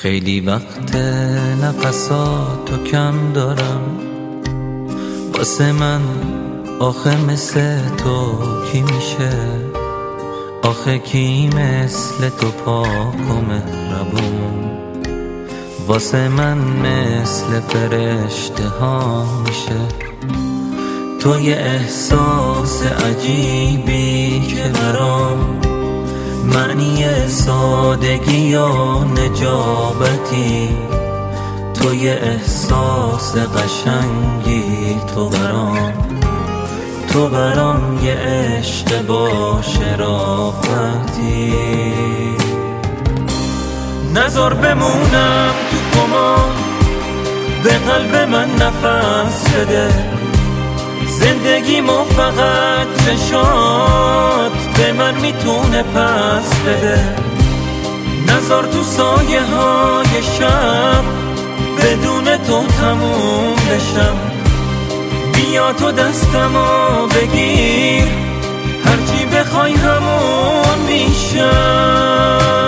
خیلی وقت نفساتو کم دارم، واسه من آخه مثل تو کی میشه؟ آخه کی مثل تو پاک و مهربون؟ واسه من مثل فرشته ها میشه؟ تو یه احساس عجیبی که برام معنی سادگی یا نجابتی، تو یه احساس قشنگی، تو برام یه عشق با شرافتی. نذار بمونم تو گمان، به قلب من نفس بده، زندگیمو فقط چشات به من میتونه پس بده. نذار تو سایه های شب بدون تو تموم بشم، بیا تو دستمو بگیر، هرچی بخوای همون میشم.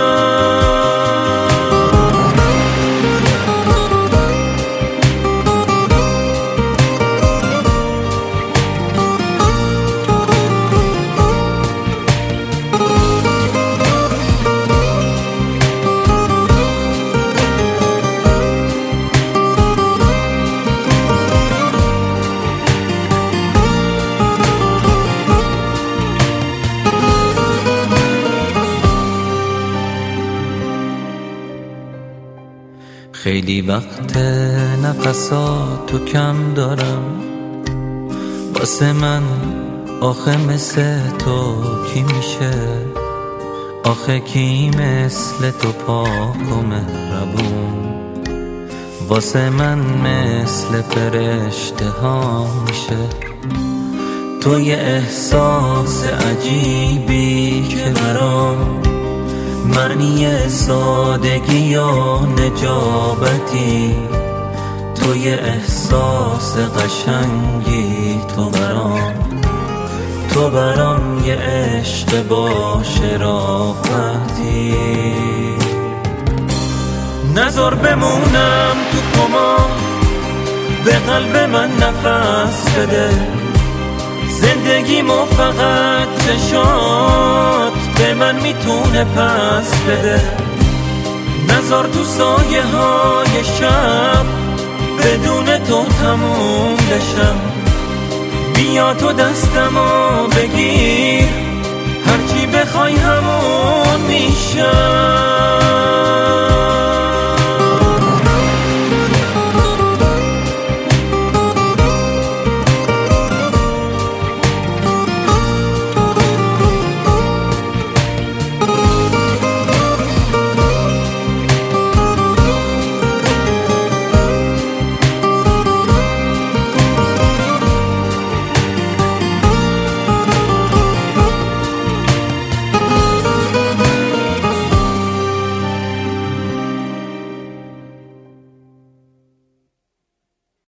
خیلی وقت نفساتو کم دارم، واسه من آخه مثل تو کی میشه؟ آخه کی مثل تو پاک و مهربون؟ واسه من مثل فرشته ها میشه؟ تو یه احساس عجیبی که برام معنی سادگی یا نجابتی، تو یه احساس قشنگی، تو برام یه عشق با شرافتی. نذار بمونم تو گمان، به قلب من نفس بده، زندگیمو فقط چشات به من میتونه پس بده. نذار تو سایه های شب بدون تو تموم بشم، بیا تو دستمو بگیر، هرچی بخوای همون میشم.